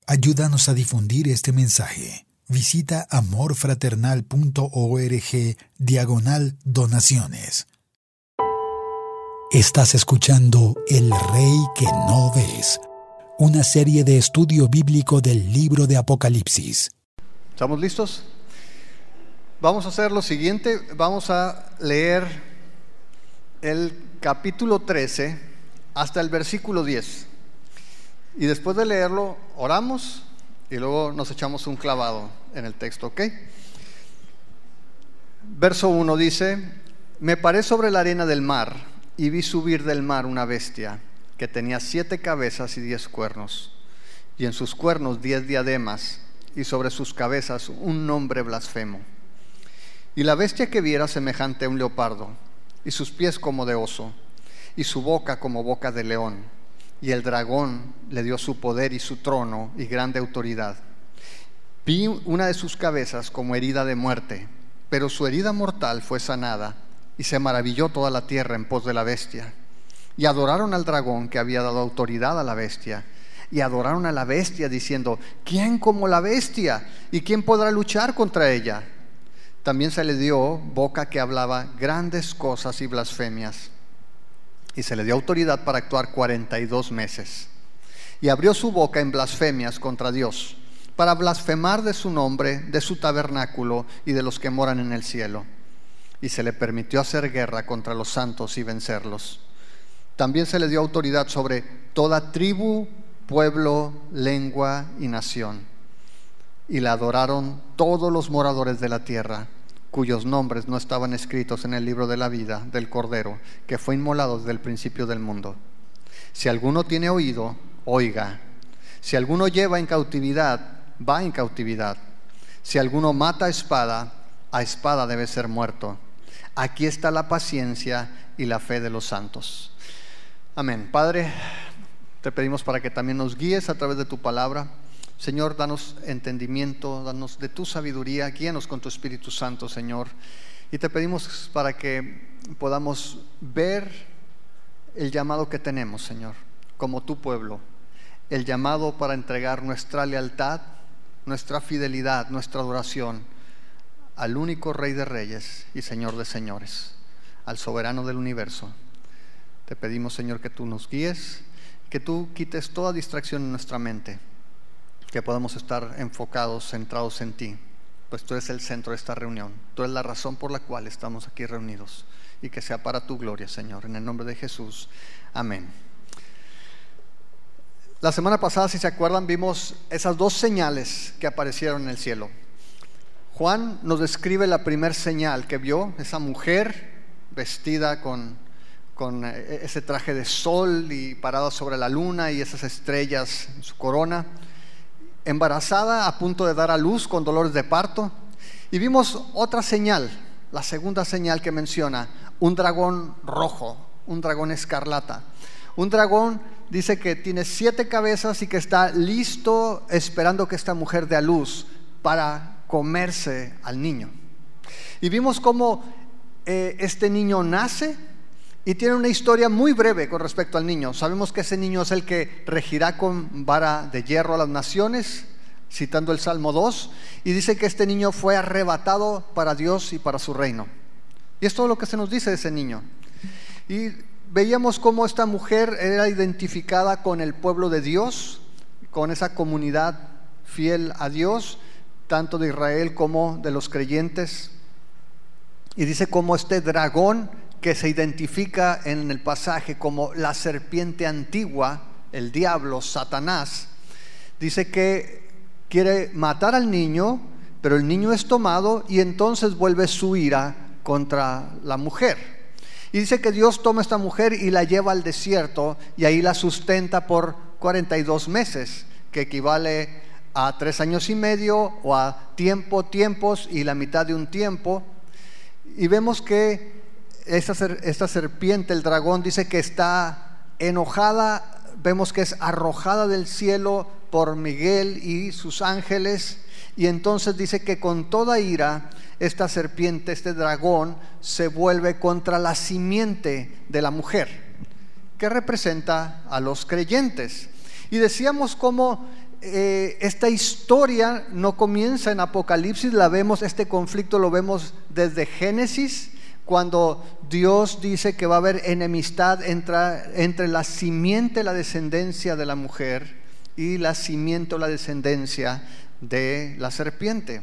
Ayúdanos a difundir este mensaje. Visita amorfraternal.org/donaciones. Estás escuchando El Rey que no ves, una serie de estudio bíblico del libro de Apocalipsis. ¿Estamos listos? Vamos a hacer lo siguiente, vamos a leer el capítulo 13 hasta el versículo 10. Y después de leerlo, oramos y luego nos echamos un clavado en el texto, ¿ok? Verso 1 dice: Me paré sobre la arena del mar y vi subir del mar una bestia que tenía 7 cabezas y 10 cuernos, y en sus cuernos 10 diademas, y sobre sus cabezas un nombre blasfemo. Y la bestia que vi era semejante a un leopardo, y sus pies como de oso, y su boca como boca de león. Y el dragón le dio su poder y su trono y grande autoridad. Vi una de sus cabezas como herida de muerte, pero su herida mortal fue sanada, y se maravilló toda la tierra en pos de la bestia. Y adoraron al dragón que había dado autoridad a la bestia, y adoraron a la bestia diciendo: ¿Quién como la bestia? ¿Y quién podrá luchar contra ella? También se le dio boca que hablaba grandes cosas y blasfemias. Y se le dio autoridad para actuar 42 meses. Y abrió su boca en blasfemias contra Dios, para blasfemar de su nombre, de su tabernáculo y de los que moran en el cielo. Y se le permitió hacer guerra contra los santos y vencerlos. También se le dio autoridad sobre toda tribu, pueblo, lengua y nación. Y la adoraron todos los moradores de la tierra, cuyos nombres no estaban escritos en el libro de la vida del Cordero, que fue inmolado desde el principio del mundo. Si alguno tiene oído, oiga. Si alguno lleva en cautividad, va en cautividad. Si alguno mata a espada debe ser muerto. Aquí está la paciencia y la fe de los santos. Amén. Padre, te pedimos para que también nos guíes a través de tu palabra. Señor, danos entendimiento, danos de tu sabiduría, guíanos con tu Espíritu Santo, Señor. Y te pedimos para que podamos ver el llamado que tenemos, Señor, como tu pueblo. El llamado para entregar nuestra lealtad, nuestra fidelidad, nuestra adoración al único Rey de Reyes y Señor de Señores, al soberano del universo. Te pedimos, Señor, que tú nos guíes, que tú quites toda distracción en nuestra mente, que podamos estar enfocados, centrados en ti, pues tú eres el centro de esta reunión, tú eres la razón por la cual estamos aquí reunidos, y que sea para tu gloria, Señor, en el nombre de Jesús, amén. La semana pasada, si se acuerdan, vimos esas 2 señales que aparecieron en el cielo. Juan nos describe la primera señal que vio, esa mujer vestida con ese traje de sol y parada sobre la luna y esas estrellas en su corona, embarazada, a punto de dar a luz con dolores de parto. Y vimos otra señal, la segunda señal que menciona, un dragón rojo, un dragón escarlata. Un dragón dice que tiene 7 cabezas y que está listo esperando que esta mujer dé a luz para comerse al niño. Y vimos cómo este niño nace y tiene una historia muy breve con respecto al niño. Sabemos que ese niño es el que regirá con vara de hierro a las naciones, citando el Salmo 2, y dice que este niño fue arrebatado para Dios y para su reino. Y es todo lo que se nos dice de ese niño. Y veíamos cómo esta mujer era identificada con el pueblo de Dios, con esa comunidad fiel a Dios, tanto de Israel como de los creyentes. Y dice cómo este dragón, que se identifica en el pasaje como la serpiente antigua, el diablo, Satanás, dice que quiere matar al niño, pero el niño es tomado y entonces vuelve su ira contra la mujer. Y dice que Dios toma a esta mujer y la lleva al desierto y ahí la sustenta por 42 meses, que equivale a 3 años y medio o a tiempos y la mitad de un tiempo. Y vemos que esta serpiente, el dragón, dice que está enojada. Vemos que es arrojada del cielo por Miguel y sus ángeles, y entonces dice que con toda ira esta serpiente, este dragón, se vuelve contra la simiente de la mujer, que representa a los creyentes. Y decíamos cómo esta historia no comienza en Apocalipsis, este conflicto lo vemos desde Génesis, cuando Dios dice que va a haber enemistad entre la simiente, la descendencia de la mujer, y la simiente o la descendencia de la serpiente.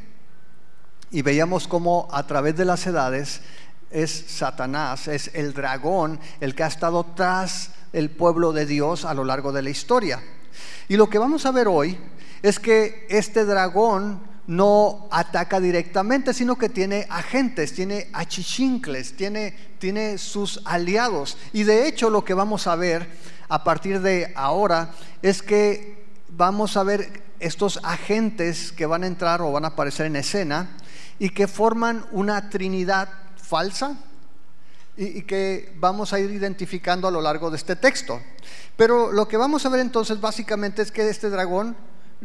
Y veíamos cómo a través de las edades es Satanás, es el dragón, el que ha estado tras el pueblo de Dios a lo largo de la historia. Y lo que vamos a ver hoy es que este dragón no ataca directamente, sino que tiene agentes, tiene achichincles, tiene sus aliados. Y de hecho lo que vamos a ver a partir de ahora es que vamos a ver estos agentes que van a entrar o van a aparecer en escena y que forman una trinidad falsa y que vamos a ir identificando a lo largo de este texto. Pero lo que vamos a ver entonces básicamente es que este dragón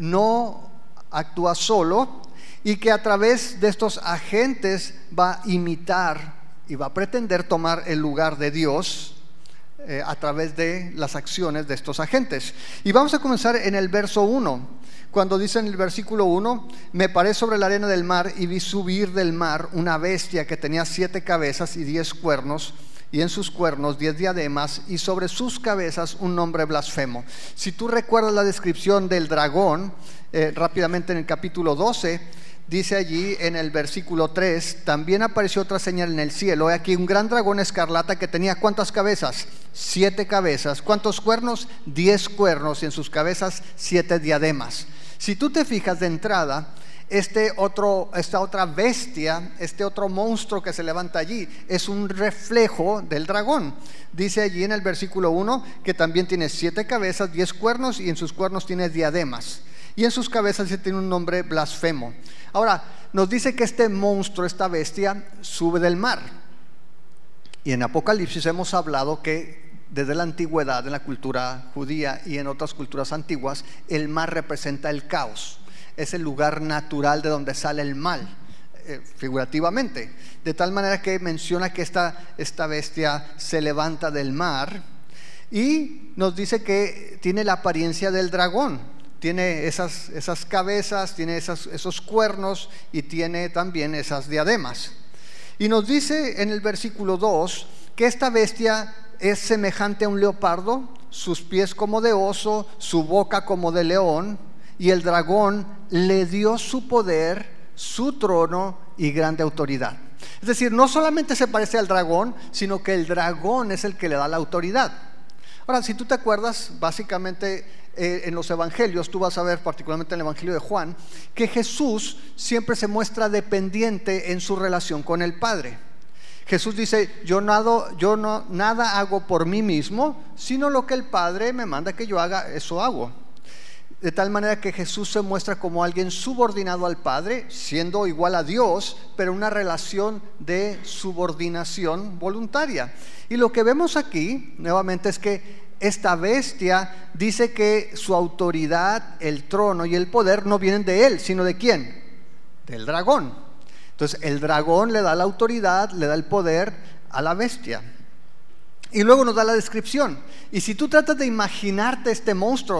no actúa solo y que a través de estos agentes va a imitar y va a pretender tomar el lugar de Dios a través de las acciones de estos agentes. Y vamos a comenzar en el verso 1, cuando dice en el versículo 1: me paré sobre la arena del mar y vi subir del mar una bestia que tenía 7 cabezas y 10 cuernos, y en sus cuernos 10 diademas, y sobre sus cabezas un nombre blasfemo. Si tú recuerdas la descripción del dragón, rápidamente en el capítulo 12, dice allí en el versículo 3: también apareció otra señal en el cielo, he aquí un gran dragón escarlata que tenía ¿cuántas cabezas? 7 cabezas. ¿Cuántos cuernos? 10 cuernos, y en sus cabezas 7 diademas. Si tú te fijas de entrada, esta otra bestia, este otro monstruo que se levanta allí, es un reflejo del dragón. Dice allí en el versículo 1 que también tiene 7 cabezas, 10 cuernos, y en sus cuernos tiene diademas, y en sus cabezas se tiene un nombre blasfemo. Ahora, nos dice que este monstruo, esta bestia, sube del mar. Y en Apocalipsis hemos hablado que desde la antigüedad, en la cultura judía y en otras culturas antiguas, el mar representa el caos. Es el lugar natural de donde sale el mal, figurativamente. De tal manera que menciona que esta bestia se levanta del mar y nos dice que tiene la apariencia del dragón. Tiene esas cabezas, tiene esos cuernos y tiene también esas diademas. Y nos dice en el versículo 2 que esta bestia es semejante a un leopardo, sus pies como de oso, su boca como de león, y el dragón le dio su poder, su trono y grande autoridad. Es decir, no solamente se parece al dragón, sino que el dragón es el que le da la autoridad. Ahora, si tú te acuerdas, básicamente en los evangelios, tú vas a ver, particularmente en el evangelio de Juan, que Jesús siempre se muestra dependiente en su relación con el Padre. Jesús dice: yo nada hago por mí mismo, sino lo que el Padre me manda que yo haga, eso hago. De tal manera que Jesús se muestra como alguien subordinado al Padre, siendo igual a Dios, pero una relación de subordinación voluntaria. Y lo que vemos aquí, nuevamente, es que esta bestia dice que su autoridad, el trono y el poder no vienen de él, sino ¿de quién? Del dragón. Entonces el dragón le da la autoridad, le da el poder a la bestia. Y luego nos da la descripción. Y si tú tratas de imaginarte este monstruo,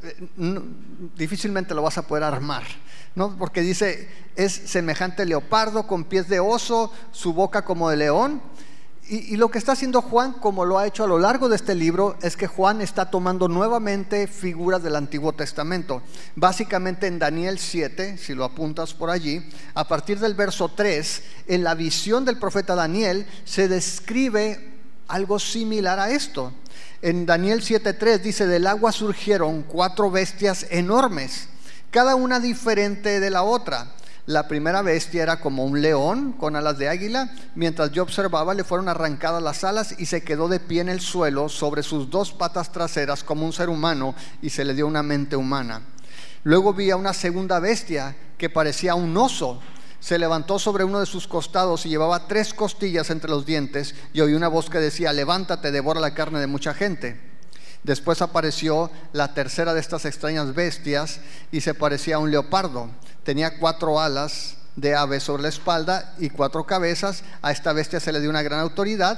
difícilmente lo vas a poder armar, ¿no? Porque dice, es semejante al leopardo, con pies de oso, su boca como de león. Y lo que está haciendo Juan, como lo ha hecho a lo largo de este libro, es que Juan está tomando nuevamente figuras del Antiguo Testamento. Básicamente en Daniel 7, si lo apuntas por allí, a partir del verso 3, en la visión del profeta Daniel se describe algo similar a esto. En Daniel 7:3 dice: del agua surgieron 4 bestias enormes, cada una diferente de la otra. La primera bestia era como un león con alas de águila. Mientras yo observaba, le fueron arrancadas las alas y se quedó de pie en el suelo sobre sus 2 patas traseras como un ser humano, y se le dio una mente humana. Luego vi a una segunda bestia que parecía un oso. Se levantó sobre uno de sus costados y llevaba 3 costillas entre los dientes, y oí una voz que decía: levántate, devora la carne de mucha gente. Después apareció la tercera de estas extrañas bestias y se parecía a un leopardo. Tenía 4 alas de ave sobre la espalda y 4 cabezas. A esta bestia se le dio una gran autoridad.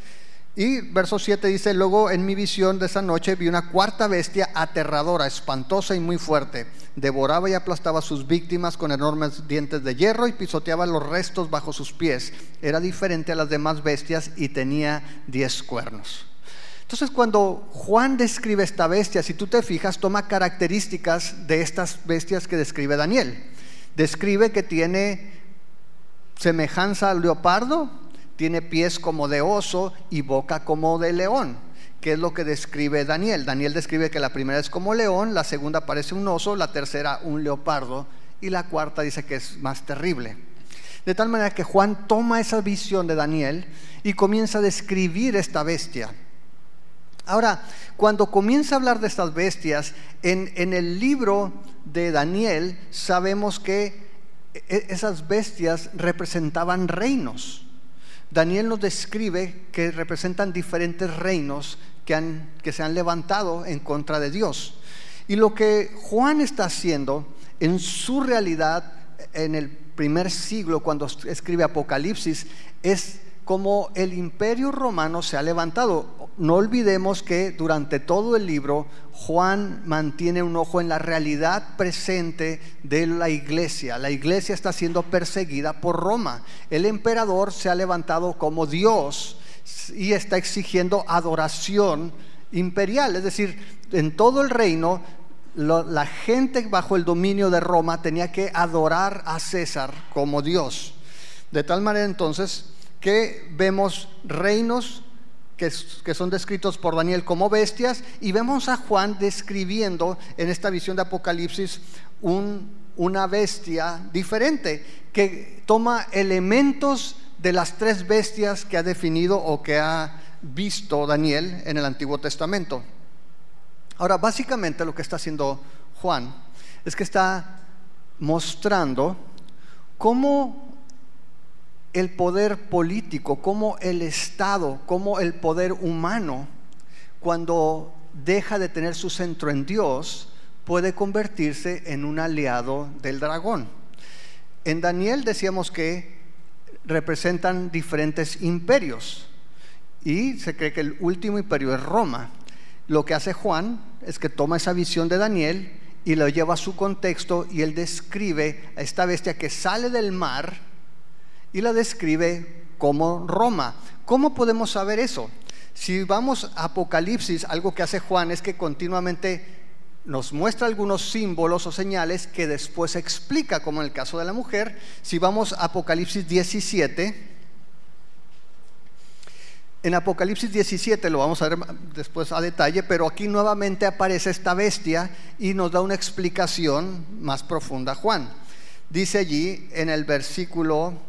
Y verso 7 dice: luego en mi visión de esa noche vi una 4ª bestia aterradora, espantosa y muy fuerte. devoraba y aplastaba a sus víctimas con enormes dientes de hierro y pisoteaba los restos bajo sus pies. Era diferente a las demás bestias y tenía 10 cuernos. Entonces, cuando Juan describe esta bestia, si tú te fijas, toma características de estas bestias que describe Daniel. Describe que tiene semejanza al leopardo, tiene pies como de oso y boca como de león, que es lo que describe Daniel. Daniel describe que la primera es como león, la segunda parece un oso, la tercera un leopardo y la cuarta dice que es más terrible. De tal manera que Juan toma esa visión de Daniel y comienza a describir esta bestia. Ahora, cuando comienza a hablar de estas bestias, en el libro de Daniel sabemos que esas bestias representaban reinos. Daniel nos describe que representan diferentes reinos que se han levantado en contra de Dios. Y lo que Juan está haciendo en su realidad en el primer siglo, cuando escribe Apocalipsis, es como el imperio romano se ha levantado. No olvidemos que durante todo el libro Juan mantiene un ojo en la realidad presente de la iglesia. La iglesia está siendo perseguida por Roma. El emperador se ha levantado como Dios y está exigiendo adoración imperial. Es decir, en todo el reino la gente bajo el dominio de Roma tenía que adorar a César como Dios. De tal manera entonces que vemos reinos que son descritos por Daniel como bestias, y vemos a Juan describiendo en esta visión de Apocalipsis una bestia diferente que toma elementos de las 3 bestias que ha definido o que ha visto Daniel en el Antiguo Testamento. Ahora, básicamente lo que está haciendo Juan es que está mostrando cómo el poder político, cómo el Estado, cómo el poder humano, cuando deja de tener su centro en Dios, puede convertirse en un aliado del dragón. En Daniel decíamos que representan diferentes imperios y se cree que el último imperio es Roma. Lo que hace Juan es que toma esa visión de Daniel y lo lleva a su contexto, y él describe a esta bestia que sale del mar y la describe como Roma. ¿Cómo podemos saber eso? Si vamos a Apocalipsis, algo que hace Juan es que continuamente nos muestra algunos símbolos o señales que después explica, como en el caso de la mujer. Si vamos a Apocalipsis 17, en Apocalipsis 17 lo vamos a ver después a detalle, pero aquí nuevamente aparece esta bestia y nos da una explicación más profunda Juan. Dice allí en el versículo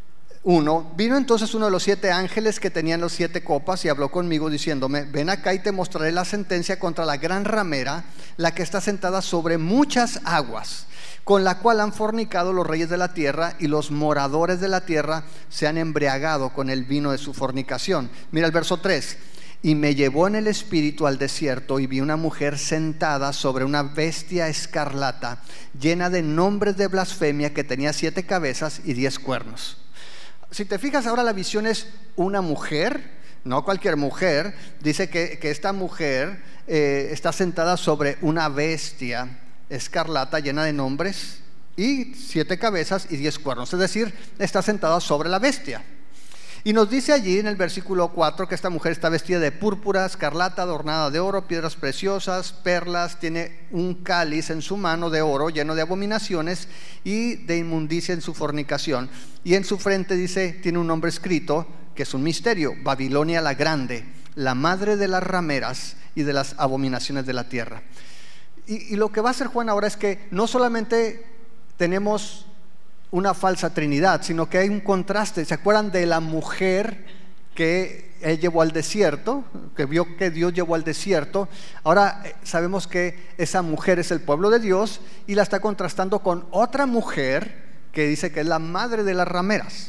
1: vino entonces uno de los 7 ángeles que tenían las 7 copas y habló conmigo diciéndome: ven acá y te mostraré la sentencia contra la gran ramera, la que está sentada sobre muchas aguas, con la cual han fornicado los reyes de la tierra, y los moradores de la tierra se han embriagado con el vino de su fornicación. Mira el verso 3: y me llevó en el espíritu al desierto, y vi una mujer sentada sobre una bestia escarlata, llena de nombres de blasfemia, que tenía 7 cabezas y 10 cuernos. Si te fijas, ahora la visión es una mujer, no cualquier mujer. Dice que esta mujer está sentada sobre una bestia escarlata llena de nombres y 7 cabezas y 10 cuernos. Es decir, está sentada sobre la bestia. Y nos dice allí en el versículo 4 que esta mujer está vestida de púrpura, escarlata, adornada de oro, piedras preciosas, perlas, tiene un cáliz en su mano de oro lleno de abominaciones y de inmundicia en su fornicación. Y en su frente dice, tiene un nombre escrito que es un misterio: Babilonia la Grande, la madre de las rameras y de las abominaciones de la tierra. Y lo que va a hacer Juan ahora es que no solamente tenemos una falsa trinidad, sino que hay un contraste. ¿Se acuerdan de la mujer que él llevó al desierto, que vio que Dios llevó al desierto? Ahora sabemos que esa mujer es el pueblo de Dios, y la está contrastando con otra mujer que dice que es la madre de las rameras.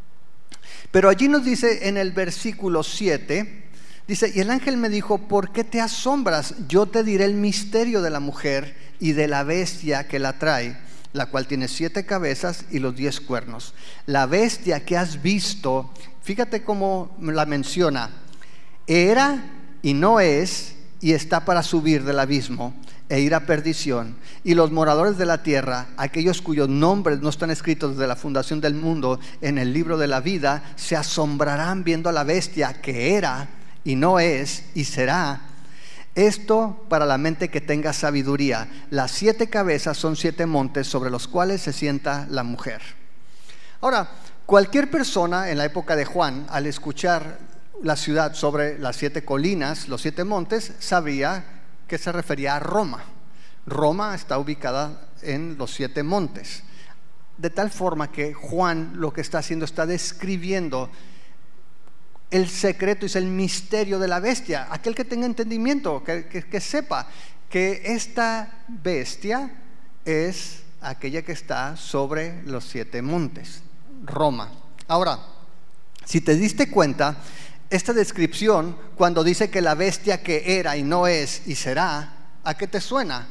Pero allí nos dice en el versículo 7, dice: y el ángel me dijo: ¿por qué te asombras? Yo te diré el misterio de la mujer y de la bestia que la trae, la cual tiene 7 cabezas y los 10 cuernos. La bestia que has visto, fíjate cómo la menciona: era y no es, y está para subir del abismo e ir a perdición. Y los moradores de la tierra, aquellos cuyos nombres no están escritos desde la fundación del mundo en el libro de la vida, se asombrarán viendo a la bestia que era y no es y será. Esto para la mente que tenga sabiduría. Las 7 cabezas son 7 montes sobre los cuales se sienta la mujer. Ahora, cualquier persona en la época de Juan, al escuchar la ciudad sobre las 7 colinas, los 7 montes, sabía que se refería a Roma. Roma está ubicada en los 7 montes. De tal forma que Juan lo que está haciendo, está describiendo el secreto, es el misterio de la bestia. Aquel que tenga entendimiento, que sepa que esta bestia es aquella que está sobre los 7 montes, Roma. Ahora, si te diste cuenta, esta descripción, cuando dice que la bestia que era y no es y será, ¿a qué te suena?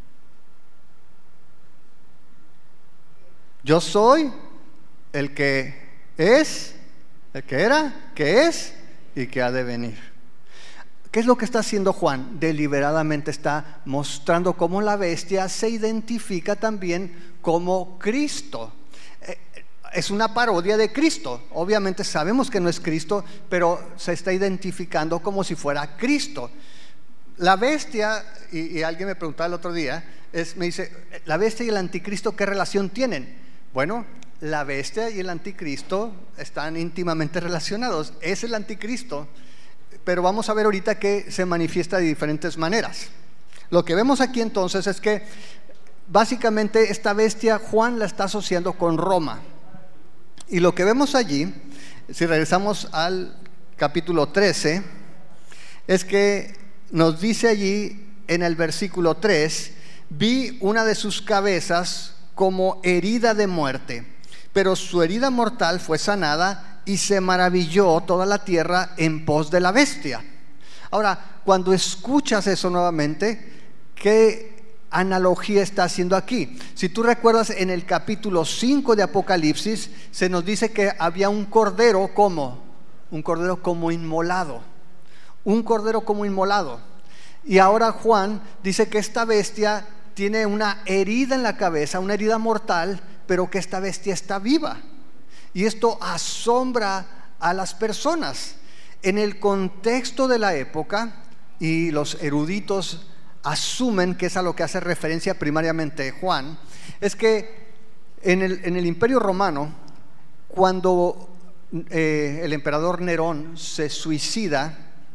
Yo soy el que es, el que era, que es y que ha de venir. ¿Qué es lo que está haciendo Juan? Deliberadamente está mostrando cómo la bestia se identifica también como Cristo. Es una parodia de Cristo. Obviamente sabemos que no es Cristo, pero se está identificando como si fuera Cristo. La bestia, y alguien me preguntaba el otro día, me dice, ¿la bestia y el anticristo qué relación tienen? Bueno, la bestia y el anticristo están íntimamente relacionados. Es el anticristo, pero vamos a ver ahorita que se manifiesta de diferentes maneras. Lo que vemos aquí entonces es que básicamente esta bestia Juan la está asociando con Roma. Y lo que vemos allí, si regresamos al capítulo 13, es que nos dice allí en el versículo 3, vi una de sus cabezas como herida de muerte, pero su herida mortal fue sanada y se maravilló toda la tierra en pos de la bestia. Ahora, cuando escuchas eso nuevamente, ¿qué analogía está haciendo aquí? Si tú recuerdas, en el capítulo 5 de Apocalipsis se nos dice que había un cordero como inmolado, un cordero como inmolado. Y ahora Juan dice que esta bestia tiene una herida en la cabeza, una herida mortal, pero que esta bestia está viva. Y esto asombra a las personas. En el contexto de la época, y los eruditos asumen que es a lo que hace referencia primariamente Juan, es que en el Imperio Romano, cuando el emperador Nerón se suicida,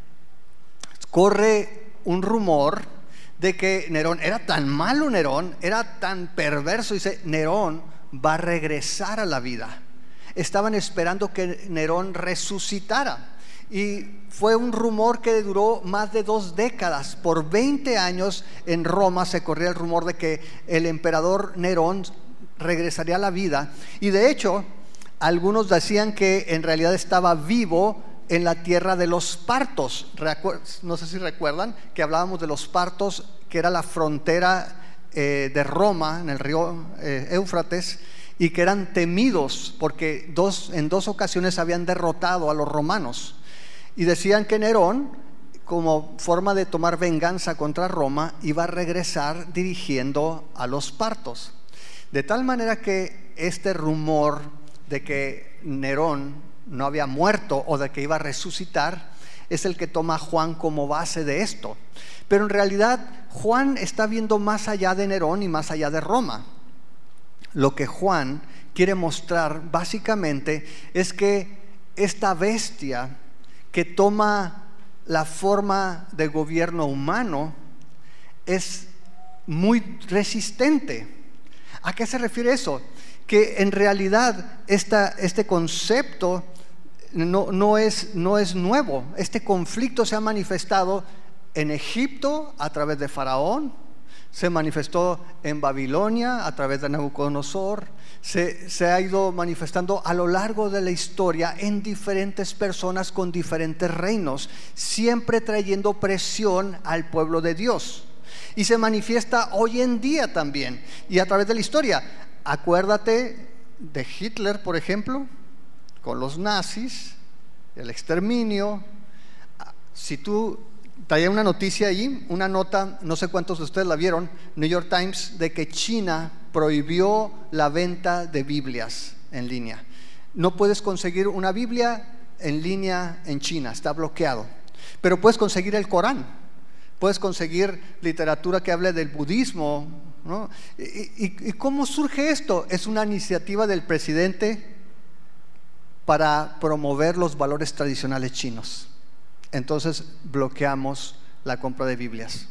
corre un rumor de que Nerón era tan malo, era tan perverso, dice, Nerón va a regresar a la vida. Estaban esperando que Nerón resucitara. Y fue un rumor que duró más de 2 décadas. Por 20 años en Roma se corría el rumor de que el emperador Nerón regresaría a la vida. Y de hecho, algunos decían que en realidad estaba vivo en la tierra de los partos. No sé si recuerdan que hablábamos de los partos, que era la frontera de Roma, en el río Éufrates, y que eran temidos porque en 2 ocasiones habían derrotado a los romanos. Y decían que Nerón, como forma de tomar venganza contra Roma, iba a regresar dirigiendo a los partos. De tal manera que este rumor de que Nerón no había muerto o de que iba a resucitar es el que toma Juan como base de esto. Pero en realidad Juan está viendo más allá de Nerón y más allá de Roma. Lo que Juan quiere mostrar básicamente es que esta bestia que toma la forma de gobierno humano es muy resistente. ¿A qué se refiere eso? Que en realidad este concepto no es nuevo. Este conflicto se ha manifestado en Egipto a través de Faraón, se manifestó en Babilonia a través de Nabucodonosor, se ha ido manifestando a lo largo de la historia en diferentes personas con diferentes reinos, siempre trayendo presión al pueblo de Dios. Y se manifiesta hoy en día también, y a través de la historia. Acuérdate de Hitler, por ejemplo, con los nazis, el exterminio. Si tú traía una noticia ahí, una nota, no sé cuántos de ustedes la vieron, New York Times, de que China prohibió la venta de Biblias en línea. No puedes conseguir una Biblia en línea en China, está bloqueado. Pero puedes conseguir el Corán, puedes conseguir literatura que hable del budismo, ¿no? ¿Y cómo surge esto? Es una iniciativa del presidente para promover los valores tradicionales chinos. Entonces bloqueamos la compra de Biblias.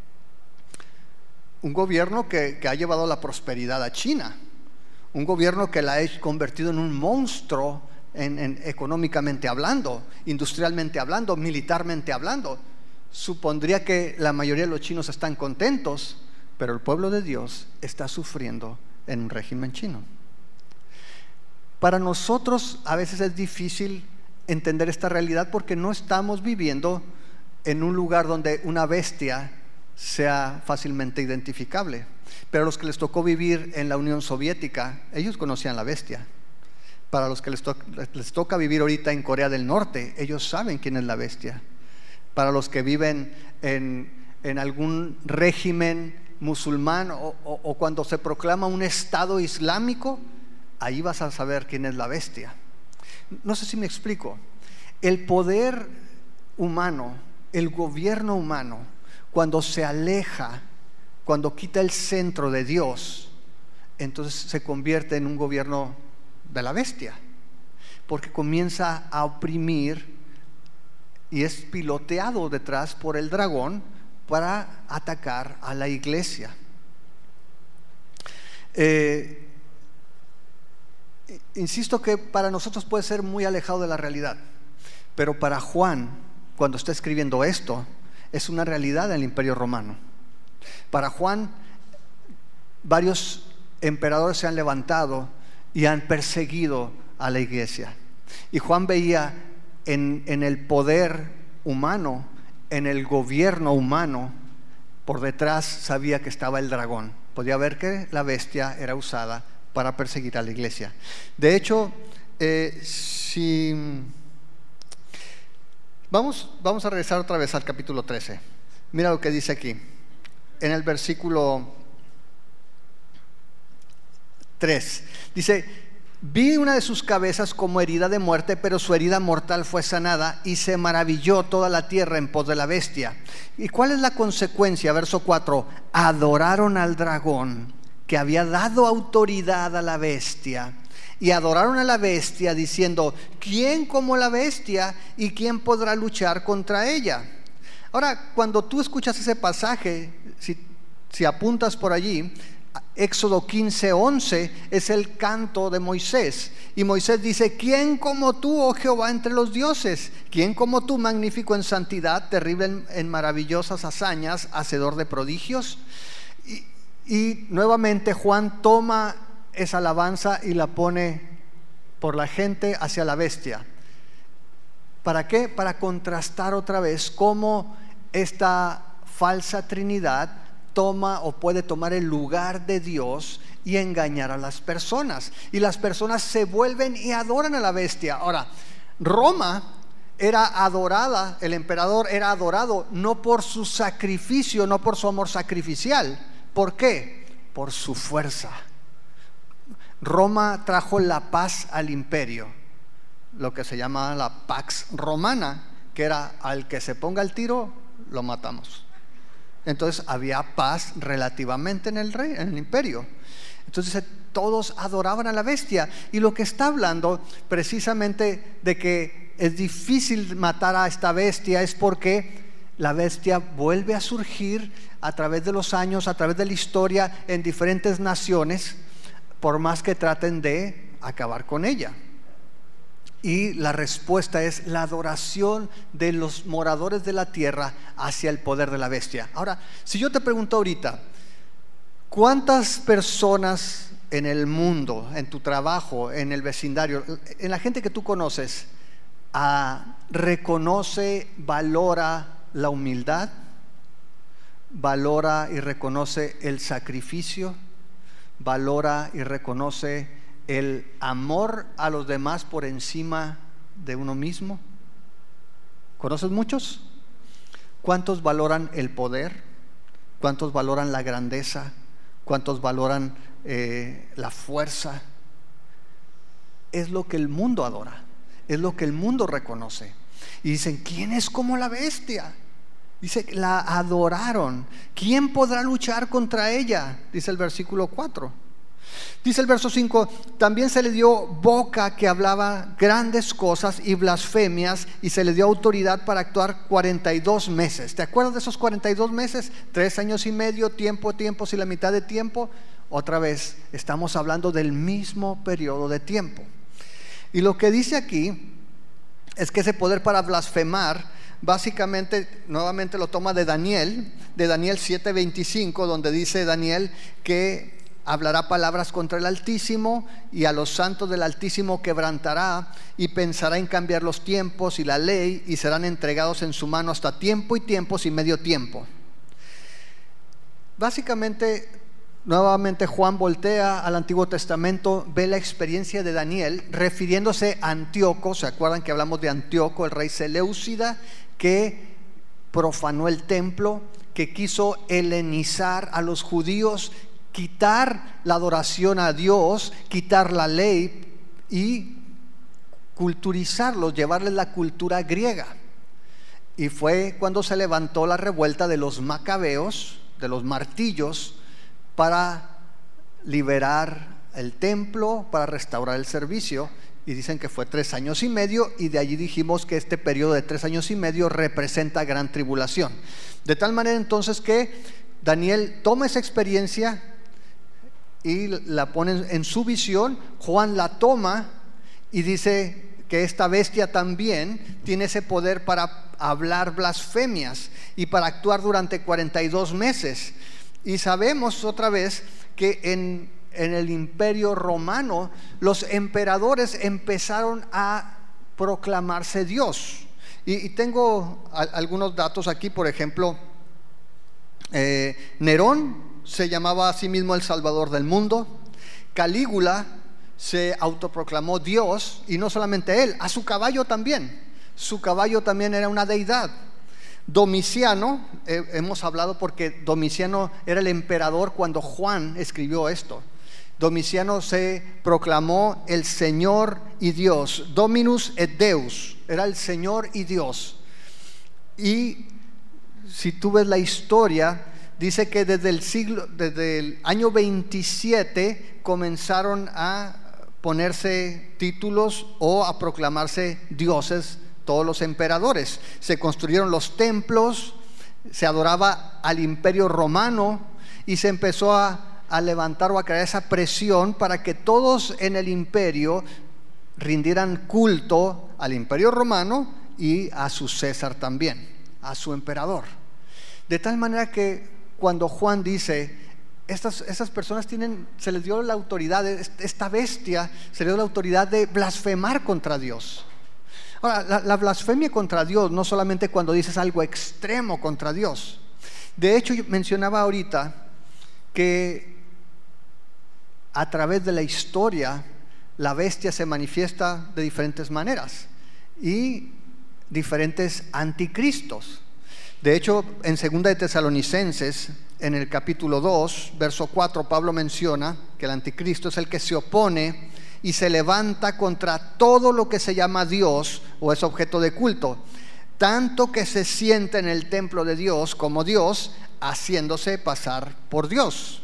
Un gobierno que ha llevado la prosperidad a China, un gobierno que la ha convertido en un monstruo económicamente hablando, industrialmente hablando, militarmente hablando. Supondría que la mayoría de los chinos están contentos, pero el pueblo de Dios está sufriendo en un régimen chino. Para nosotros a veces es difícil entender esta realidad porque no estamos viviendo en un lugar donde una bestia sea fácilmente identificable. Pero a los que les tocó vivir en la Unión Soviética, ellos conocían la bestia. Para los que les toca vivir ahorita en Corea del Norte, ellos saben quién es la bestia. Para los que viven en algún régimen musulmán o cuando se proclama un Estado islámico, ahí vas a saber quién es la bestia. No sé si me explico. El poder humano, el gobierno humano, cuando se aleja, cuando quita el centro de Dios, entonces se convierte en un gobierno de la bestia, porque comienza a oprimir y es piloteado detrás por el dragón para atacar a la iglesia. Insisto que para nosotros puede ser muy alejado de la realidad, pero para Juan, cuando está escribiendo esto, es una realidad del Imperio Romano. Para Juan, varios emperadores se han levantado y han perseguido a la iglesia. Y Juan veía en el poder humano, en el gobierno humano, por detrás sabía que estaba el dragón. Podía ver que la bestia era usada para perseguir a la iglesia. De hecho, vamos a regresar otra vez al capítulo 13. Mira lo que dice aquí, en el versículo 3. Dice: vi una de sus cabezas como herida de muerte, pero su herida mortal fue sanada, y se maravilló toda la tierra en pos de la bestia. ¿Y cuál es la consecuencia? Verso 4: adoraron al dragón, que había dado autoridad a la bestia, y adoraron a la bestia diciendo: ¿quién como la bestia y quién podrá luchar contra ella? Ahora, cuando tú escuchas ese pasaje, si apuntas por allí, Éxodo 15:11 es el canto de Moisés, y Moisés dice: ¿quién como tú, oh Jehová, entre los dioses? ¿Quién como tú, magnífico en santidad, terrible en maravillosas hazañas, hacedor de prodigios? Y nuevamente Juan toma esa alabanza y la pone por la gente hacia la bestia. ¿Para qué? Para contrastar otra vez cómo esta falsa trinidad toma o puede tomar el lugar de Dios y engañar a las personas. Y las personas se vuelven y adoran a la bestia. Ahora, Roma era adorada, el emperador era adorado no por su sacrificio, no por su amor sacrificial. ¿Por qué? Por su fuerza. Roma trajo la paz al imperio, lo que se llama la Pax Romana, que era: al que se ponga el tiro, lo matamos. Entonces había paz relativamente en el imperio. Entonces todos adoraban a la bestia. Y lo que está hablando precisamente de que es difícil matar a esta bestia es porque la bestia vuelve a surgir a través de los años, a través de la historia, en diferentes naciones, por más que traten de acabar con ella. Y la respuesta es la adoración de los moradores de la tierra hacia el poder de la bestia. Ahora, si yo te pregunto ahorita, ¿cuántas personas en el mundo, en tu trabajo, en el vecindario, en la gente que tú conoces, reconoce, valora la humildad, valora y reconoce el sacrificio, valora y reconoce el amor a los demás por encima de uno mismo? ¿Conoces muchos? ¿Cuántos valoran el poder? ¿Cuántos valoran la grandeza? ¿Cuántos valoran la fuerza? Es lo que el mundo adora, es lo que el mundo reconoce. Y dicen, ¿quién es como la bestia? Dice, la adoraron. ¿Quién podrá luchar contra ella? Dice el versículo 4. Dice el verso 5, también se le dio boca que hablaba grandes cosas y blasfemias, y se le dio autoridad para actuar 42 meses. ¿Te acuerdas de esos 42 meses? 3 años y medio, tiempos y la mitad de tiempo. Otra vez, estamos hablando del mismo periodo de tiempo. Y lo que dice aquí es que ese poder para blasfemar, básicamente, nuevamente lo toma de Daniel 7:25, donde dice Daniel que hablará palabras contra el Altísimo, y a los santos del Altísimo quebrantará, y pensará en cambiar los tiempos y la ley, y serán entregados en su mano hasta tiempo y tiempos y medio tiempo. Básicamente, nuevamente Juan voltea al Antiguo Testamento, ve la experiencia de Daniel refiriéndose a Antíoco. ¿Se acuerdan que hablamos de Antíoco, el rey Seleucida, que profanó el templo, que quiso helenizar a los judíos, quitar la adoración a Dios, quitar la ley y culturizarlos, llevarles la cultura griega? Y fue cuando se levantó la revuelta de los macabeos, de los martillos, para liberar el templo, para restaurar el servicio. Y dicen que fue 3 años y medio, y de allí dijimos que este periodo de 3 años y medio representa gran tribulación. De tal manera entonces que Daniel toma esa experiencia y la pone en su visión. Juan la toma y dice que esta bestia también tiene ese poder para hablar blasfemias y para actuar durante 42 meses. Y sabemos otra vez que en el Imperio Romano los emperadores empezaron a proclamarse Dios. Y tengo algunos datos aquí. Por ejemplo, Nerón se llamaba a sí mismo el Salvador del mundo. Calígula se autoproclamó Dios, y no solamente él, a su caballo también. Su caballo también era una deidad. Domiciano, hemos hablado porque Domiciano era el emperador cuando Juan escribió esto. Domiciano se proclamó el Señor y Dios, Dominus et Deus, era el Señor y Dios. Y si tú ves la historia, dice que desde el año 27 comenzaron a ponerse títulos o a proclamarse dioses todos los emperadores. Se construyeron los templos, se adoraba al Imperio Romano, y se empezó a levantar o a crear esa presión para que todos en el imperio rindieran culto al Imperio Romano y a su César también, a su emperador. De tal manera que cuando Juan dice, estas personas se les dio la autoridad, esta bestia se le dio la autoridad de blasfemar contra Dios. Ahora, la blasfemia contra Dios no solamente cuando dices algo extremo contra Dios. De hecho, yo mencionaba ahorita que a través de la historia la bestia se manifiesta de diferentes maneras, y diferentes anticristos. De hecho, en 2 de Tesalonicenses, en el capítulo 2, verso 4, Pablo menciona que el anticristo es el que se opone y se levanta contra todo lo que se llama Dios o es objeto de culto, tanto que se sienta en el templo de Dios como Dios, haciéndose pasar por Dios.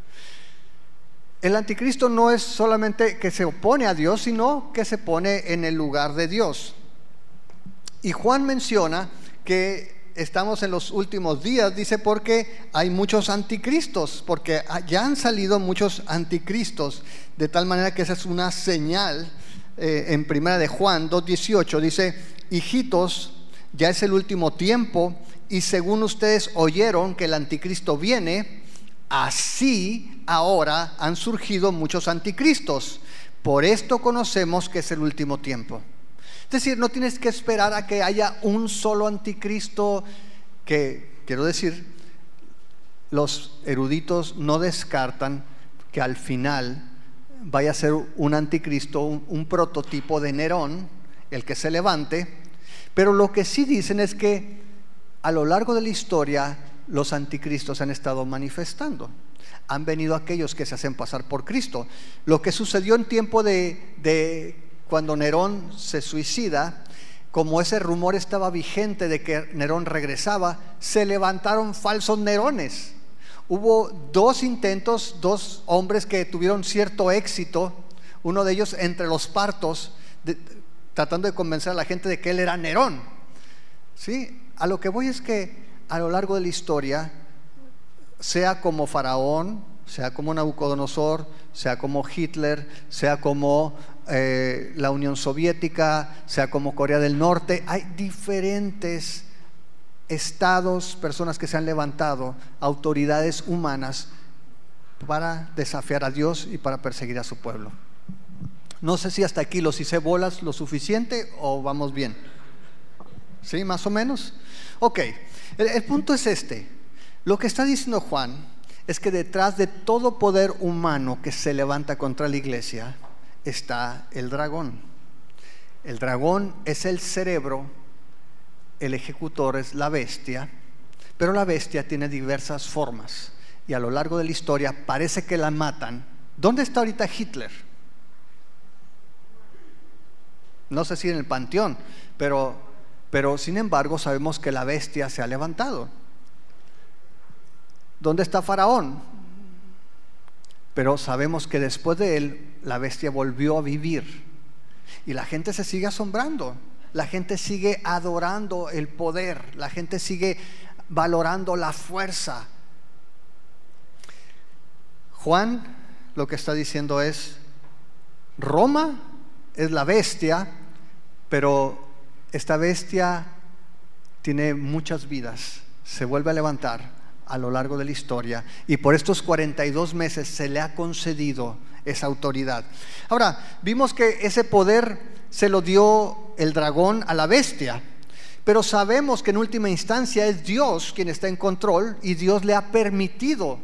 El anticristo no es solamente que se opone a Dios, sino que se pone en el lugar de Dios. Y Juan menciona que estamos en los últimos días, dice, porque hay muchos anticristos, porque ya han salido muchos anticristos, de tal manera que esa es una señal. En primera de Juan 2:18 dice: hijitos, ya es el último tiempo, y según ustedes oyeron que el anticristo viene, así ahora han surgido muchos anticristos. Por esto conocemos que es el último tiempo. Es decir, no tienes que esperar a que haya un solo anticristo, que, quiero decir, los eruditos no descartan que al final vaya a ser un anticristo, un prototipo de Nerón, el que se levante. Pero lo que sí dicen es que a lo largo de la historia los anticristos han estado manifestando. Han venido aquellos que se hacen pasar por Cristo. Lo que sucedió en tiempo de cuando Nerón se suicida, como ese rumor estaba vigente de que Nerón regresaba, se levantaron falsos Nerones. Hubo 2 intentos, 2 hombres que tuvieron cierto éxito, uno de ellos entre los partos, tratando de convencer a la gente de que él era Nerón. ¿Sí? A lo que voy es que a lo largo de la historia, sea como Faraón, sea como Nabucodonosor, sea como Hitler, sea como la Unión Soviética, sea como Corea del Norte, hay diferentes estados, personas que se han levantado, autoridades humanas para desafiar a Dios y para perseguir a su pueblo. No sé si hasta aquí los hice bolas lo suficiente o vamos bien. ¿Sí? ¿Más o menos? Ok, el punto es este. Lo que está diciendo Juan es que detrás de todo poder humano que se levanta contra la iglesia está el dragón. El dragón es el cerebro, el ejecutor es la bestia, pero la bestia tiene diversas formas y a lo largo de la historia parece que la matan. ¿Dónde está ahorita Hitler? No sé si en el panteón, pero sin embargo sabemos que la bestia se ha levantado. ¿Dónde está Faraón? Pero sabemos que después de él la bestia volvió a vivir y la gente se sigue asombrando, la gente sigue adorando el poder, la gente sigue valorando la fuerza. Juan lo que está diciendo es: Roma es la bestia, pero esta bestia tiene muchas vidas, se vuelve a levantar a lo largo de la historia y por estos 42 meses se le ha concedido esa autoridad. Ahora, vimos que ese poder se lo dio el dragón a la bestia, pero sabemos que en última instancia es Dios quien está en control y Dios le ha permitido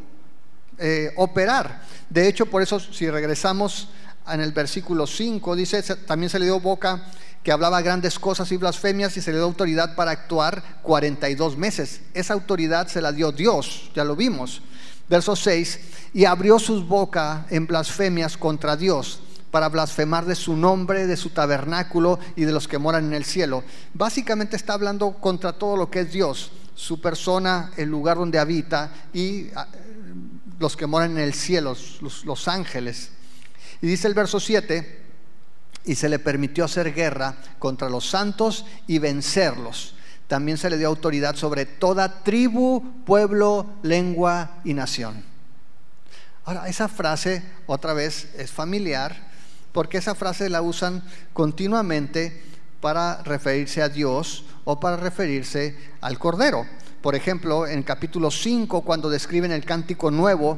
operar. De hecho, por eso si regresamos en el versículo 5, dice: también se le dio boca que hablaba grandes cosas y blasfemias, y se le dio autoridad para actuar 42 meses. Esa autoridad se la dio Dios, ya lo vimos. Verso 6: y abrió sus bocas en blasfemias contra Dios, para blasfemar de su nombre, de su tabernáculo y de los que moran en el cielo. Básicamente está hablando contra todo lo que es Dios, su persona, el lugar donde habita y los que moran en el cielo, los ángeles. Y dice el verso 7: y se le permitió hacer guerra contra los santos y vencerlos. También se le dio autoridad sobre toda tribu, pueblo, lengua y nación. Ahora, esa frase otra vez es familiar, porque esa frase la usan continuamente para referirse a Dios o para referirse al Cordero. Por ejemplo, en capítulo 5, cuando describen el cántico nuevo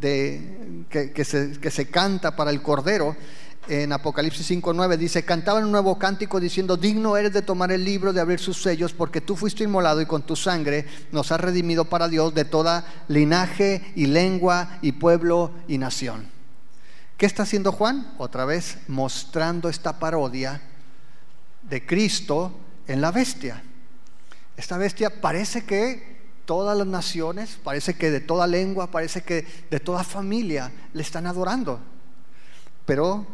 que se canta para el Cordero, en Apocalipsis 5:9 dice: cantaban un nuevo cántico diciendo: digno eres de tomar el libro, de abrir sus sellos, porque tú fuiste inmolado y con tu sangre nos has redimido para Dios de toda linaje y lengua y pueblo y nación. ¿Qué está haciendo Juan? Otra vez mostrando esta parodia de Cristo en la bestia. Esta bestia parece que todas las naciones, parece que de toda lengua, parece que de toda familia le están adorando, pero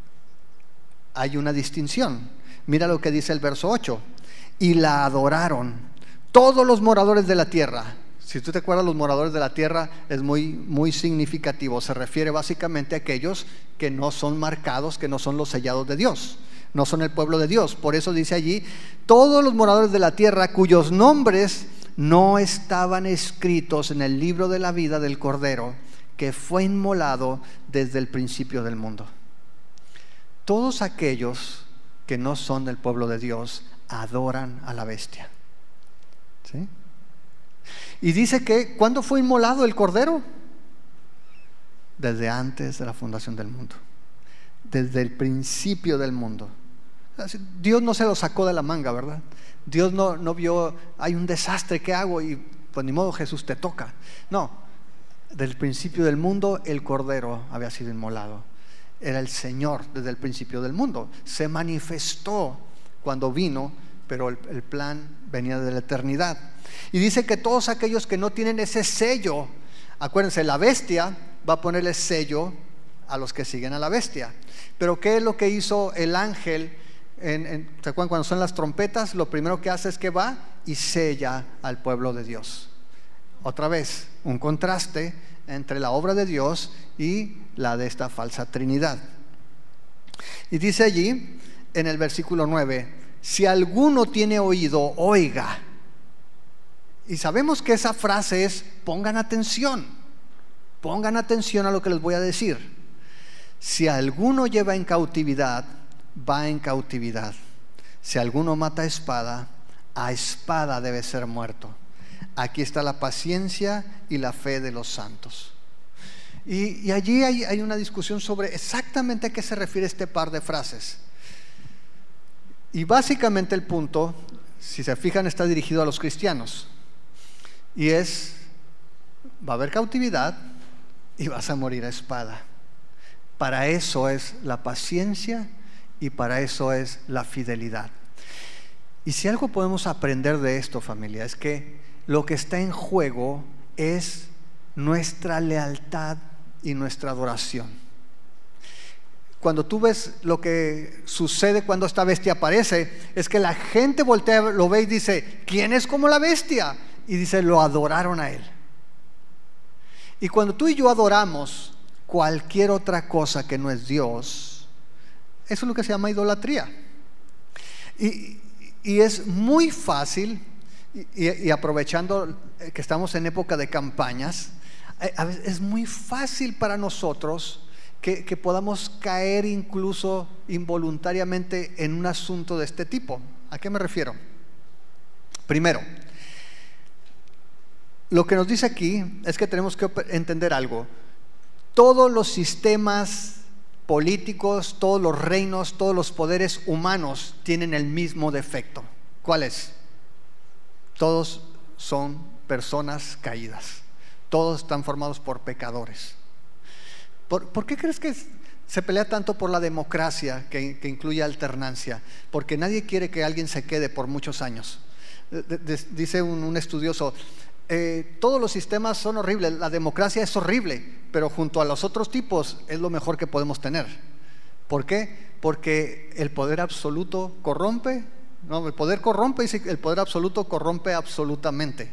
hay una distinción. Mira lo que dice el verso 8: y la adoraron todos los moradores de la tierra. Si tú te acuerdas, los moradores de la tierra es muy significativo. Se refiere básicamente a aquellos que no son marcados, que no son los sellados de Dios, no son el pueblo de Dios. Por eso dice allí: todos los moradores de la tierra cuyos nombres no estaban escritos en el libro de la vida del Cordero, que fue inmolado desde el principio del mundo. Todos aquellos que no son del pueblo de Dios adoran a la bestia. ¿Sí? Y dice que ¿cuándo fue inmolado el Cordero? Desde antes de la fundación del mundo, desde el principio del mundo. Dios no se lo sacó de la manga, ¿verdad? Dios no vio: hay un desastre, ¿qué hago? Y pues ni modo, Jesús, te toca. No, desde el principio del mundo el Cordero había sido inmolado. Era el Señor desde el principio del mundo. Se manifestó cuando vino pero el plan venía de la eternidad. Y dice que todos aquellos que no tienen ese sello, acuérdense, la bestia va a ponerle sello a los que siguen a la bestia. Pero ¿qué es lo que hizo el ángel? ¿Se acuerdan cuando son las trompetas? Lo primero que hace es que va y sella al pueblo de Dios. Otra vez, un contraste entre la obra de Dios y la de esta falsa Trinidad. Y dice allí en el versículo 9: si alguno tiene oído, oiga. Y sabemos que esa frase es: pongan atención a lo que les voy a decir. Si alguno lleva en cautividad, va en cautividad. Si alguno mata a espada debe ser muerto. Aquí está la paciencia y la fe de los santos. Y allí hay una discusión sobre exactamente a qué se refiere este par de frases. Y básicamente el punto, si se fijan, está dirigido a los cristianos. Y es: va a haber cautividad y vas a morir a espada. Para eso es la paciencia y para eso es la fidelidad. Y si algo podemos aprender de esto, familia, es que lo que está en juego es nuestra lealtad y nuestra adoración. Cuando tú ves lo que sucede cuando esta bestia aparece, es que la gente voltea, lo ve y dice: ¿quién es como la bestia? Y dice: lo adoraron a él. Y cuando tú y yo adoramos cualquier otra cosa que no es Dios, eso es lo que se llama idolatría. Y es muy fácil, y aprovechando que estamos en época de campañas, a veces es muy fácil para nosotros que podamos caer incluso involuntariamente en un asunto de este tipo. ¿A qué me refiero? Primero, lo que nos dice aquí es que tenemos que entender algo. Todos los sistemas políticos, todos los reinos, todos los poderes humanos tienen el mismo defecto. ¿Cuál es? Todos son personas caídas. Todos están formados por pecadores. ¿Por qué crees que se pelea tanto por la democracia que incluye alternancia? Porque nadie quiere que alguien se quede por muchos años. Dice un estudioso: todos los sistemas son horribles, la democracia es horrible, pero junto a los otros tipos es lo mejor que podemos tener. ¿Por qué? Porque el poder absoluto corrompe. No, el poder corrompe y el poder absoluto corrompe absolutamente.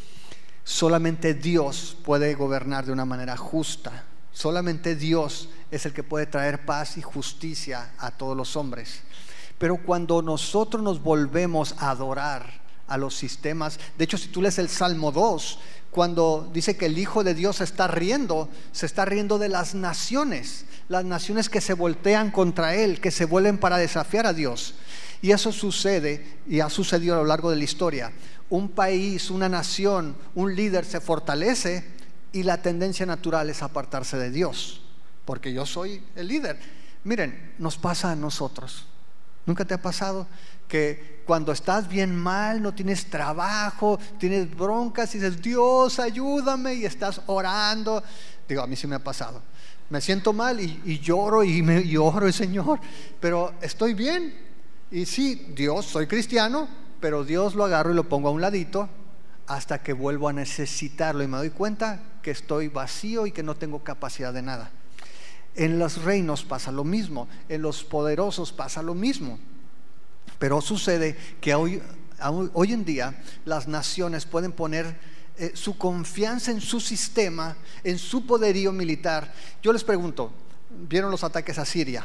Solamente Dios puede gobernar de una manera justa. Solamente Dios es el que puede traer paz y justicia a todos los hombres. Pero cuando nosotros nos volvemos a adorar a los sistemas, de hecho, si tú lees el Salmo 2, cuando dice que el Hijo de Dios se está riendo de las naciones que se voltean contra Él, que se vuelven para desafiar a Dios. Y eso sucede y ha sucedido a lo largo de la historia. Un país, una nación, un líder se fortalece y la tendencia natural es apartarse de Dios, porque yo soy el líder. Miren, nos pasa a nosotros. ¿Nunca te ha pasado que cuando estás bien mal, no tienes trabajo, tienes broncas y dices: Dios, ayúdame, y estás orando? Digo, a mí sí me ha pasado. Me siento mal y lloro y oro, Señor, pero estoy bien. Y sí, Dios, soy cristiano, pero Dios lo agarro y lo pongo a un ladito hasta que vuelvo a necesitarlo y me doy cuenta que estoy vacío y que no tengo capacidad de nada. En los reinos pasa lo mismo, en los poderosos pasa lo mismo. Pero sucede que hoy en día las naciones pueden poner su confianza en su sistema, en su poderío militar. Yo les pregunto, ¿vieron los ataques a Siria?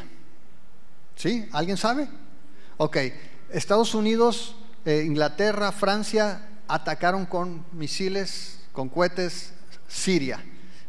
¿Sí? ¿Alguien sabe? Ok, Estados Unidos, Inglaterra, Francia atacaron con misiles, con cohetes Siria.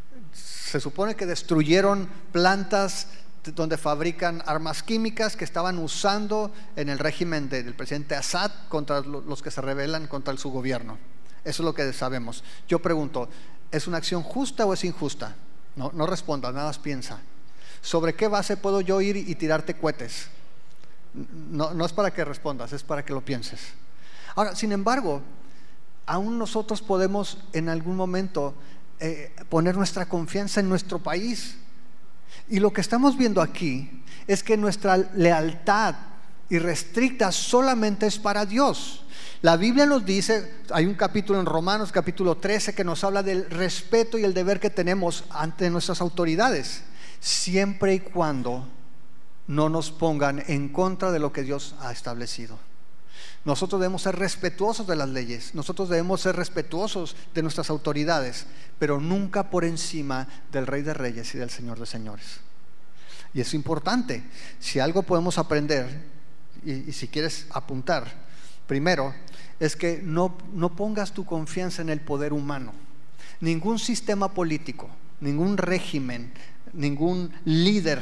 Se supone que destruyeron plantas donde fabrican armas químicas que estaban usando en el régimen del presidente Assad contra los que se rebelan contra su gobierno. Eso es lo que sabemos. Yo pregunto, ¿es una acción justa o es injusta? No respondas, nada más piensa. ¿Sobre qué base puedo yo ir y tirarte cohetes? No es para que respondas, es para que lo pienses. Ahora, sin embargo, aún nosotros podemos en algún momento poner nuestra confianza en nuestro país. Y lo que estamos viendo aquí es que nuestra lealtad irrestricta solamente es para Dios. La Biblia nos dice, hay un capítulo en Romanos, capítulo 13, que nos habla del respeto y el deber que tenemos ante nuestras autoridades, siempre y cuando no nos pongan en contra de lo que Dios ha establecido. Nosotros debemos ser respetuosos de las leyes, nosotros debemos ser respetuosos de nuestras autoridades, pero nunca por encima del Rey de Reyes y del Señor de Señores. Y es importante. Si algo podemos aprender, y si quieres apuntar, primero es que no pongas tu confianza en el poder humano. Ningún sistema político, ningún régimen, ningún líder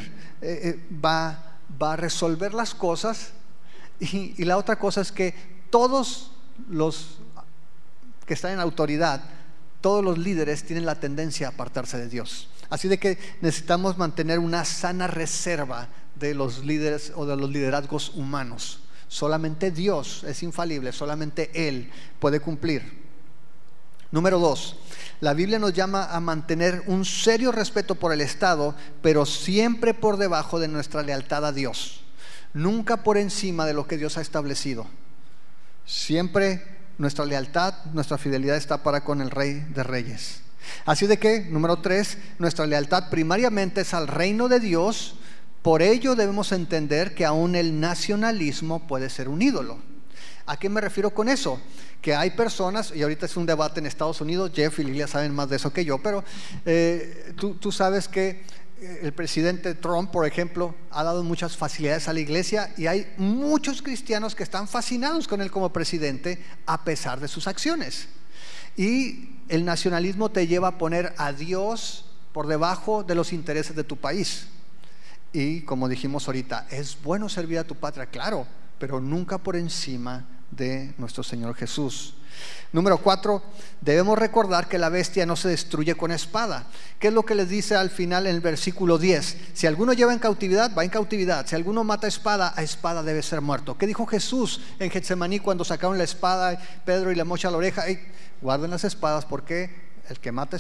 va a resolver las cosas. Y la otra cosa es que todos los que están en autoridad, todos los líderes tienen la tendencia a apartarse de Dios. Así de que necesitamos mantener una sana reserva de los líderes o de los liderazgos humanos. Solamente Dios es infalible, solamente Él puede cumplir. Número 2, la Biblia nos llama a mantener un serio respeto por el Estado, pero siempre por debajo de nuestra lealtad a Dios. Nunca por encima de lo que Dios ha establecido. Siempre nuestra lealtad, nuestra fidelidad está para con el Rey de Reyes. Así de que, número 3, nuestra lealtad primariamente es al reino de Dios. Por ello debemos entender que aún el nacionalismo puede ser un ídolo. ¿A qué me refiero con eso? Que hay personas, y ahorita es un debate en Estados Unidos, Jeff y Lilia saben más de eso que yo, pero tú sabes que el presidente Trump, por ejemplo, ha dado muchas facilidades a la iglesia, y hay muchos cristianos que están fascinados con él como presidente a pesar de sus acciones. Y el nacionalismo te lleva a poner a Dios por debajo de los intereses de tu país. Y como dijimos ahorita, es bueno servir a tu patria, claro, pero nunca por encima de nuestro Señor Jesús. Número 4, debemos recordar que la bestia no se destruye con espada. ¿Qué es lo que les dice al final en el versículo 10? Si alguno lleva en cautividad, va en cautividad. Si alguno mata a espada debe ser muerto. ¿Qué dijo Jesús en Getsemaní cuando sacaron la espada, Pedro, y le mocha la oreja? Guarden las espadas, porque el que mata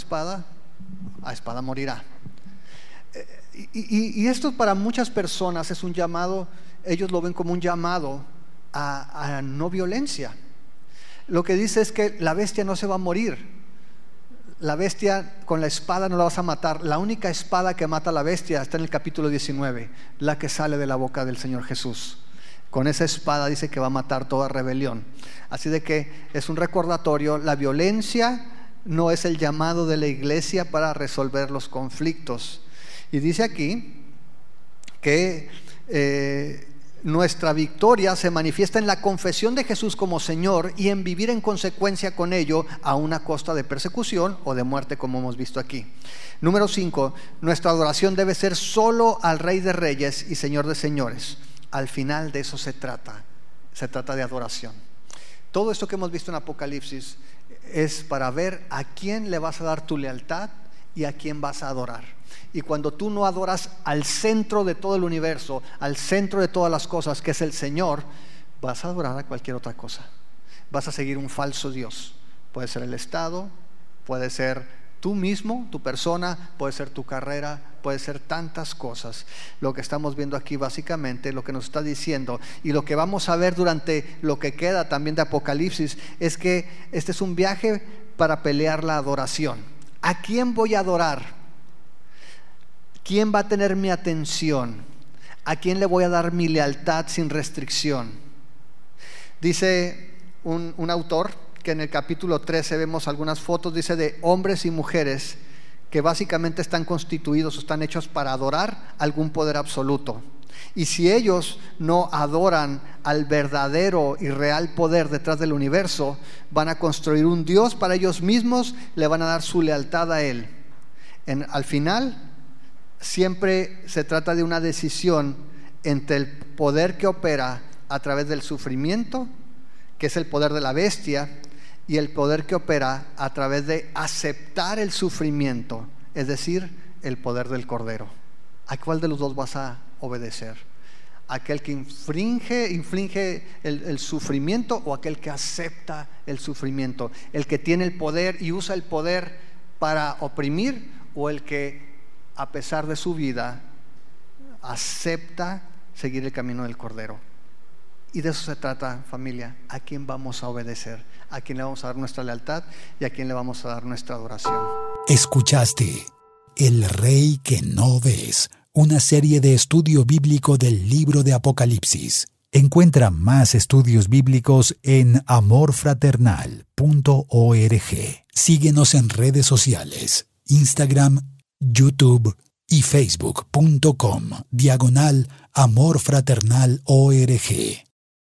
a espada morirá. Y esto para muchas personas es un llamado, ellos lo ven como un llamado a no violencia. Lo que dice es que la bestia no se va a morir. La bestia con la espada no la vas a matar. La única espada que mata a la bestia está en el capítulo 19, la que sale de la boca del Señor Jesús. Con esa espada dice que va a matar toda rebelión. Así de que es un recordatorio. La violencia no es el llamado de la iglesia para resolver los conflictos. Y dice aquí que nuestra victoria se manifiesta en la confesión de Jesús como Señor y en vivir en consecuencia con ello, a una costa de persecución o de muerte, como hemos visto aquí. Número 5, nuestra adoración debe ser solo al Rey de Reyes y Señor de Señores. Al final de eso se trata de adoración. Todo esto que hemos visto en Apocalipsis es para ver a quién le vas a dar tu lealtad y a quién vas a adorar. Y cuando tú no adoras al centro de todo el universo, al centro de todas las cosas, que es el Señor, vas a adorar a cualquier otra cosa. Vas a seguir un falso Dios. Puede ser el Estado, puede ser tú mismo, tu persona, puede ser tu carrera, puede ser tantas cosas. Lo que estamos viendo aquí básicamente, lo que nos está diciendo, y lo que vamos a ver durante lo que queda también de Apocalipsis, es que este es un viaje para pelear la adoración. ¿A quién voy a adorar? ¿Quién va a tener mi atención? ¿A quién le voy a dar mi lealtad sin restricción? Dice un autor que en el capítulo 13 vemos algunas fotos, dice, de hombres y mujeres que básicamente están constituidos o están hechos para adorar algún poder absoluto. Y si ellos no adoran al verdadero y real poder detrás del universo, van a construir un Dios para ellos mismos, le van a dar su lealtad a Él. Al final, siempre se trata de una decisión entre el poder que opera a través del sufrimiento, que es el poder de la bestia, y el poder que opera a través de aceptar el sufrimiento, es decir, el poder del Cordero. ¿A cuál de los dos vas a obedecer? ¿Aquel que inflige el sufrimiento, o aquel que acepta el sufrimiento? ¿El que tiene el poder y usa el poder para oprimir, o el que a pesar de su vida acepta seguir el camino del Cordero? Y de eso se trata, familia. ¿A quién vamos a obedecer? ¿A quién le vamos a dar nuestra lealtad? ¿Y a quién le vamos a dar nuestra adoración? Escuchaste El Rey que no ves, una serie de estudio bíblico del libro de Apocalipsis. Encuentra más estudios bíblicos en amorfraternal.org. Síguenos en redes sociales, Instagram, YouTube y Facebook.com/amorfraternal.org.